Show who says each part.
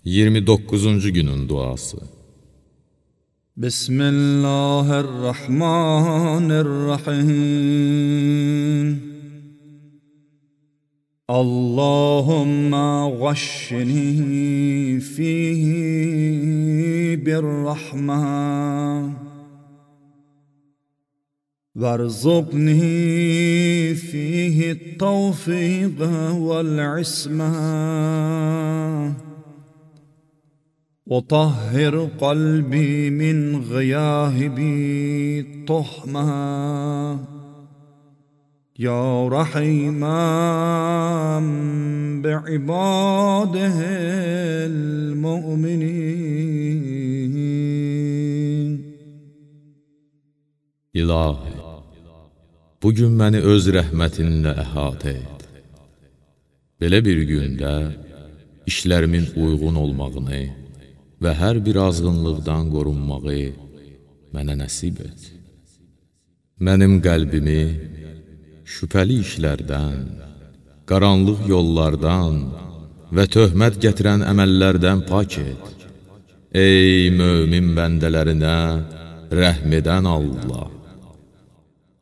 Speaker 1: 29-cu günün duası.
Speaker 2: Bismillahirrahmanirrahim. Allahumma ghashshini fihi birrahman warzuqni fihi at-tawfiq wal-isma وطهر قلبي من غياهب الطهمة يا رحيما بعباده المؤمنين.
Speaker 1: İlahi, bugün məni öz rəhmətinlə əhatə et. Belə bir gündə işlərimin uyğun olmağını və hər bir azğınlıqdan qorunmağı mənə nəsib et. Mənim qəlbimi şübhəli işlərdən, qaranlıq yollardan və töhmət gətirən əməllərdən pak et. Ey mömin bəndələrinə rəhm edən Allah!